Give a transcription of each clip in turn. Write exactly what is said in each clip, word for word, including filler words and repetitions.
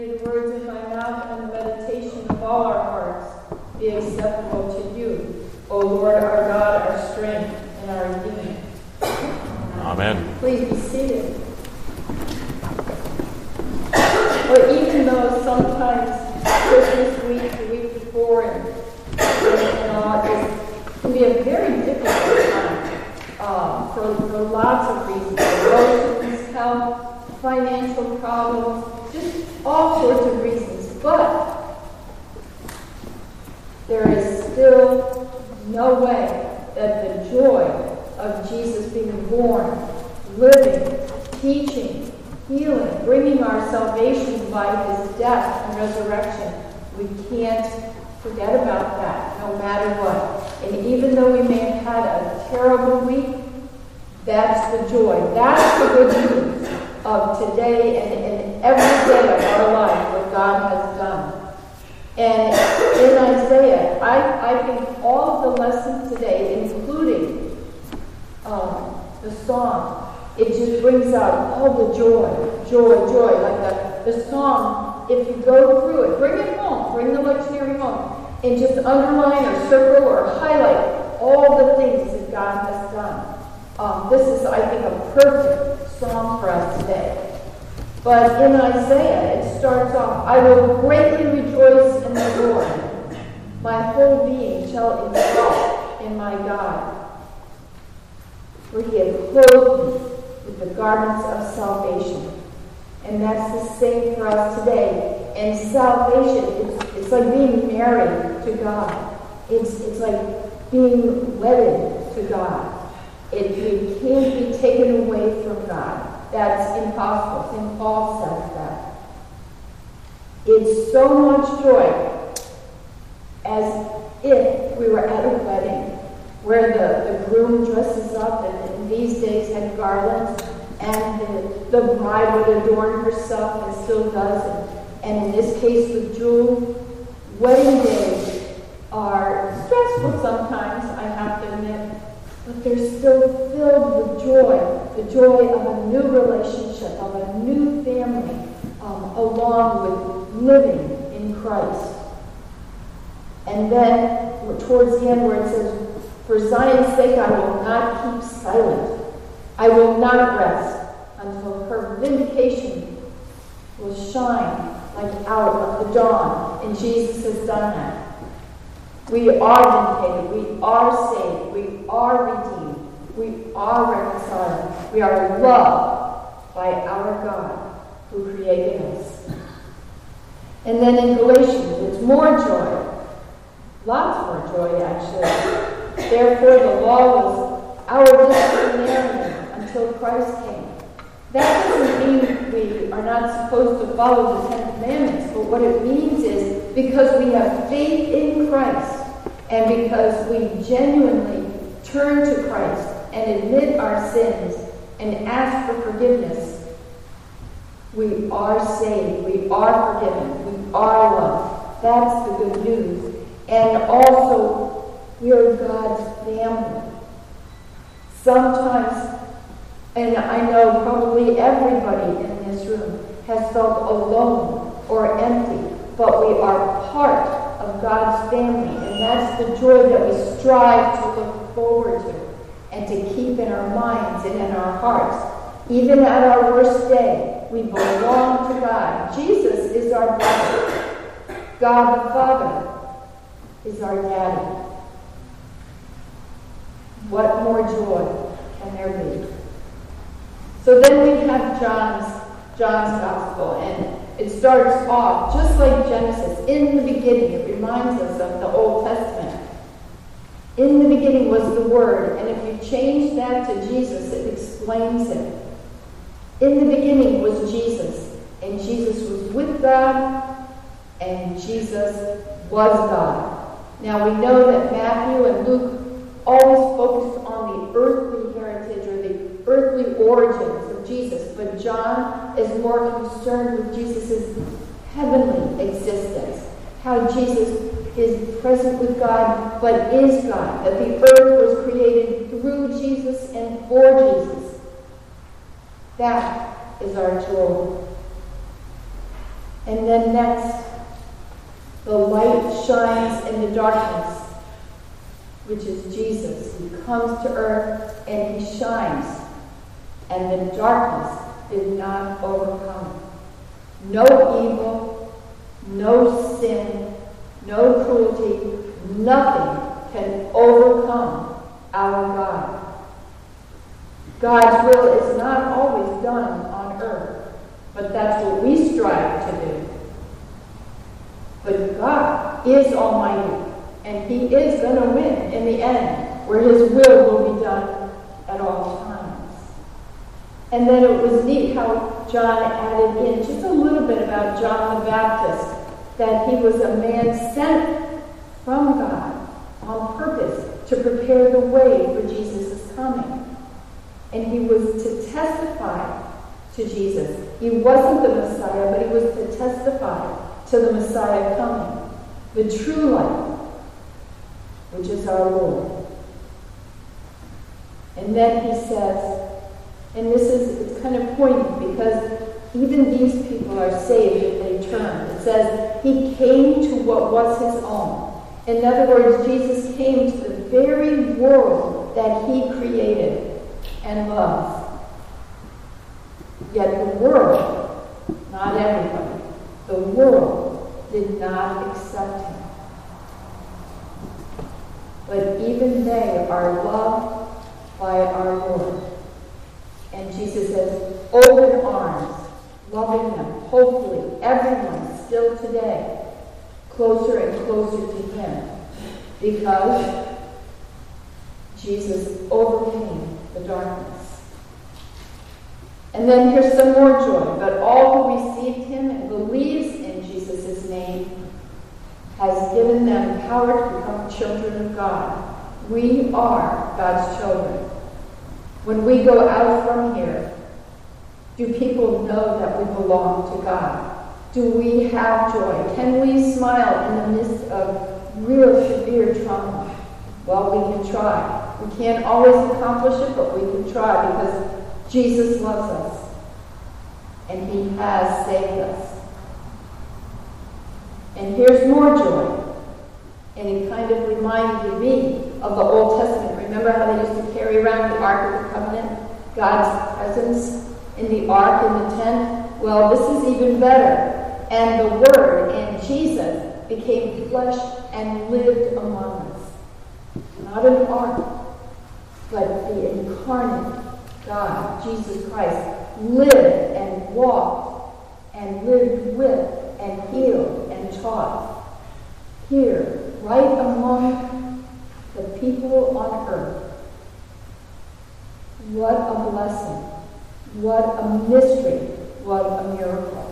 The words of my mouth and the meditation of all our hearts be acceptable to you, O Lord, our God, our strength, and our Redeemer. Amen. Please be seated. Or even though sometimes Christmas week, the week before, and, and all, it can be a very difficult time uh, for, for lots of reasons. Emotions, health, financial problems, just all sorts of reasons. But there is still no way that the joy of Jesus being born, living, teaching, healing, bringing our salvation by his death and resurrection, we can't forget about that no matter what. And even though we may have had a terrible week, that's the joy. That's the good news of today and, and every day of our life, what God has done. And in Isaiah, I, I think all of the lessons today, including um, the song, it just brings out all the joy, joy, joy. Like the, the song, if you go through it, bring it home, bring the lectionary home, and just underline or circle or highlight all the things that God has done. Um, this is, I think, a perfect song for us today. But in Isaiah, it starts off, I will greatly rejoice in the Lord. My whole being shall exult in my God. For he hath clothed me with the garments of salvation. And that's the same for us today. And salvation, it's, it's like being married to God. It's, it's like being wedded to God. It, we can't be taken away from God. That's impossible. Saint Paul says that. It's so much joy as if we were at a wedding where the, the groom dresses up and in these days had garlands and the, the bride would adorn herself and still does. And, and in this case with jewels, wedding days are stressful sometimes, I have to admit. But they're still filled with joy, the joy of a new relationship, of a new family, um, along with living in Christ. And then, towards the end where it says, for Zion's sake I will not keep silent. I will not rest until her vindication will shine like out of the dawn. And Jesus has done that. We are vindicated. We are saved. We are redeemed. We are reconciled. We are loved by our God who created us. And then in Galatians, it's more joy. Lots more joy, actually. Therefore, the law was our disciplinarian until Christ came. That doesn't mean we are not supposed to follow the Ten Commandments, but what it means is because we have faith in Christ, and because we genuinely turn to Christ and admit our sins and ask for forgiveness, we are saved, we are forgiven, we are loved. That's the good news. And also, we are God's family. Sometimes, and I know probably everybody in this room has felt alone or empty, but we are part of God's family, and that's the joy that we strive to look forward to and to keep in our minds and in our hearts. Even at our worst day, we belong to God. Jesus is our brother. God the Father is our daddy. What more joy can there be? So then we have John's John's Gospel, and it starts off just like Genesis. In the beginning, it reminds us of the Old Testament. In the beginning was the Word, and if you change that to Jesus, it explains it. In the beginning was Jesus, and Jesus was with God, and Jesus was God. Now we know that Matthew and Luke always focused on the earthly heritage or the earthly origins of Jesus, but John is more concerned with Jesus' heavenly existence, how Jesus is present with God, but is God, that the earth was created through Jesus and for Jesus. That is our joy. And then next, the light shines in the darkness, which is Jesus. He comes to earth and he shines, and the darkness did not overcome. No evil, no sin, no cruelty, nothing can overcome our God. God's will is not always done on earth, but that's what we strive to do. But God is almighty, and he is going to win in the end, where his will will be done at all times. And then it was neat how John added in just a little bit about John the Baptist, that he was a man sent from God on purpose to prepare the way for Jesus' coming. And he was to testify to Jesus. He wasn't the Messiah, but he was to testify to the Messiah coming, the true light, which is our Lord. And then he says, and this is, it's kind of poignant because even these people are saved if they turn. It says, he came to what was his own. In other words, Jesus came to the very world that he created and loved. Yet the world, not everybody, the world did not accept him. But even they are loved by our Lord. And Jesus says, open arms, loving them, hopefully, everyone still today, closer and closer to him, because Jesus overcame the darkness. And then here's some more joy. But all who received him and believes in Jesus' name has given them power to become children of God. We are God's children. When we go out from here, do people know that we belong to God? Do we have joy? Can we smile in the midst of real severe trauma? Well, we can try. We can't always accomplish it, but we can try because Jesus loves us. And he has saved us. And here's more joy. And it kind of reminded me of the Old Testament. Remember how they used to carry around the Ark of the Covenant? God's presence in the Ark, in the tent? Well, this is even better. And the Word and Jesus became flesh and lived among us. Not an ark, but the incarnate God, Jesus Christ, lived and walked and lived with and healed and taught here, right among the people on earth. What a blessing. What a mystery. What a miracle.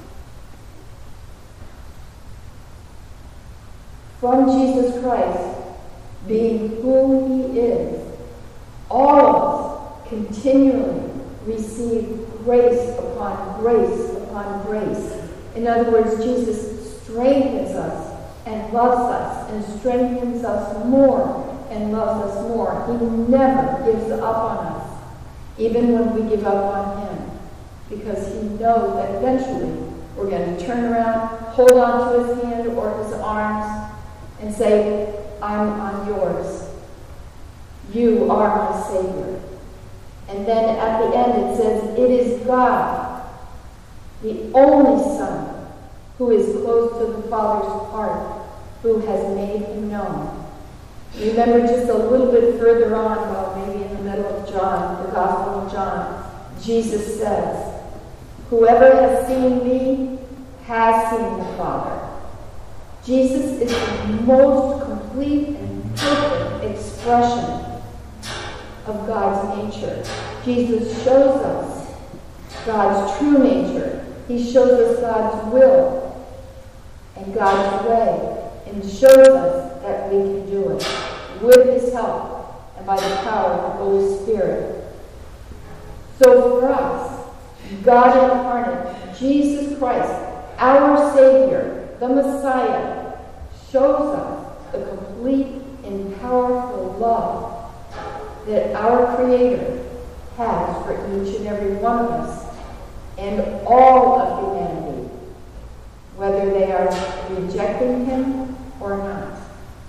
From Jesus Christ, being who he is, all of us continually receive grace upon grace upon grace. In other words, Jesus strengthens us and loves us and strengthens us more and loves us more. He never gives up on us, even when we give up on him, because he knows that eventually we're going to turn around, hold on to his hand or his arms, and say, I'm on yours. You are my Savior. And then at the end it says, it is God, the only Son, who is close to the Father's heart, who has made him known. Remember just a little bit further on, well, maybe in the middle of John, the Gospel of John, Jesus says, whoever has seen me has seen the Father. Jesus is the most complete and perfect expression of God's nature. Jesus shows us God's true nature. He shows us God's will and God's way, and shows us that we can do it with his help and by the power of the Holy Spirit. So for us, God incarnate, Jesus Christ, our Savior, the Messiah, shows us the complete and powerful love that our Creator has for each and every one of us and all of humanity. whether they are rejecting him or not.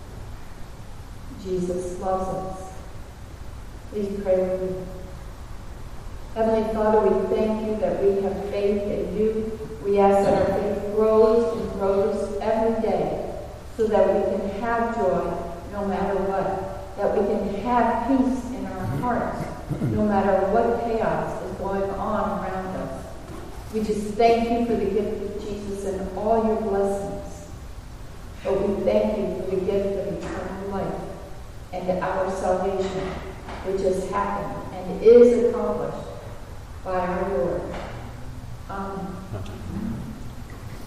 Jesus loves us. Please pray with me. Heavenly Father, we thank you that we have faith in you. We ask that our faith grows and grows every day so that we can have joy no matter what, that we can have peace in our hearts no matter what chaos is going on around us. We just thank you for the gift of Jesus and all your blessings. But we thank you for the gift of eternal life and our salvation, which has happened and is accomplished by our Lord.